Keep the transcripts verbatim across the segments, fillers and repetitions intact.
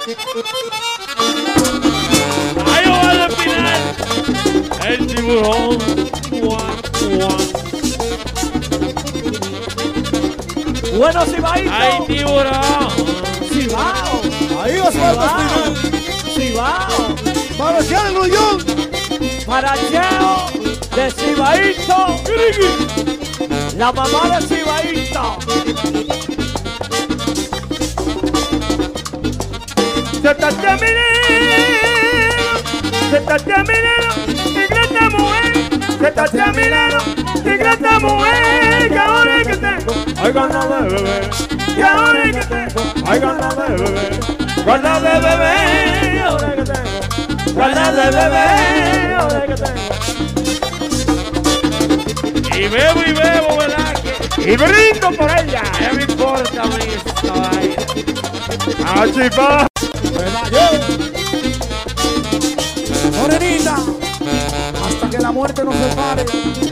Ahí va al final. El tiburón. Guau, guau. Bueno, Cibaito. ¡Ay, tiburón! Cibao. Ahí va su alma final. Cibao. Para el grullón. Paracheo de Cibaito. La mamá de Cibaito. Se está caminando, se está caminando, qué grata mujer, se está caminando, qué grata mujer, que ahora es que tengo, ay ganas de beber, que ahora es que tengo, ay ganas de beber, ganas de beber, ahora es que tengo, ganas de beber, ahora es que tengo. Y bebo y bebo, ¿verdad? Y brindo por ella, ya me importa a mí esta vaina. ¡Ah, chipa! Morenita, hasta que la muerte nos separe.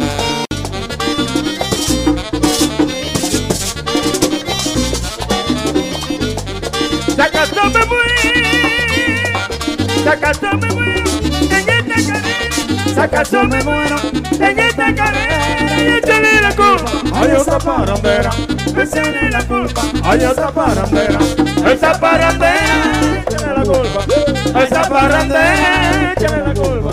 Sacato me muero, sacato me muero, en esta carrera, sacato me muero, en esta carrera, y échale la culpa, hay otra parandera, échale la culpa, hay otra parandera, esa parandera, échale la culpa, esa parandera, échale la culpa.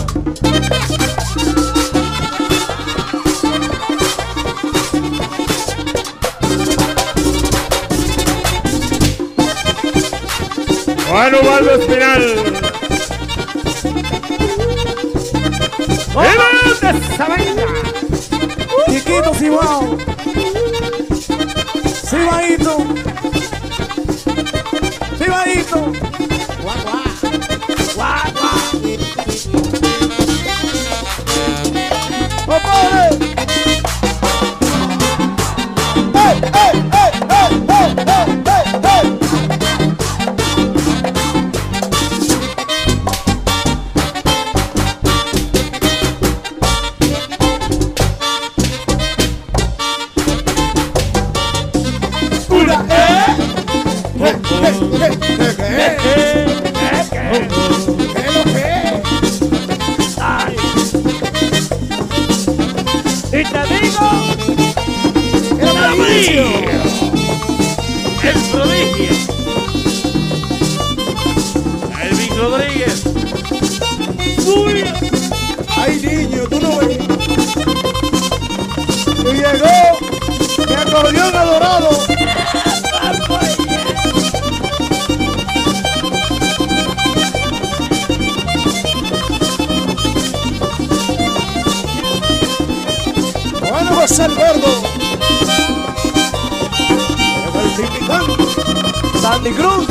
Bueno, Valdo Espinal. ¡Vamos de esa vaina! Chiquito Cibao. Cibaito. Cibaito. Guau, guau. Guau, guau. ¡Compadre! ¡Ey, ey, ey, ey, ey, ey, ey, ey! Y te digo, El prodigio. El prodigio. Elvis Rodríguez. Uy. Ay, niño, tú no ves. Y llegó mi acordeón adorado. Bueno, José el Gordo. El Tipicán. Sandy Cruz.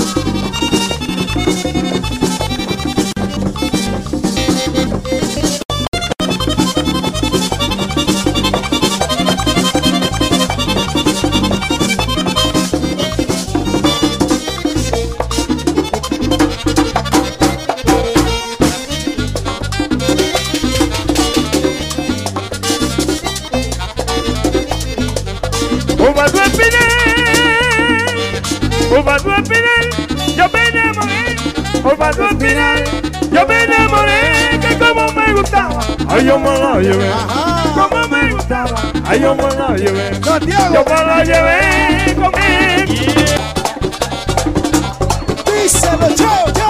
Uva tu espinal, uva tu espinal, yo me enamoré. Uva tu espinal, yo me enamoré, que como me gustaba, ay yo me la llevé. Como me gustaba, ay yo me la llevé. Santiago. Yo me la llevé conmigo. Díselo, chao, chao.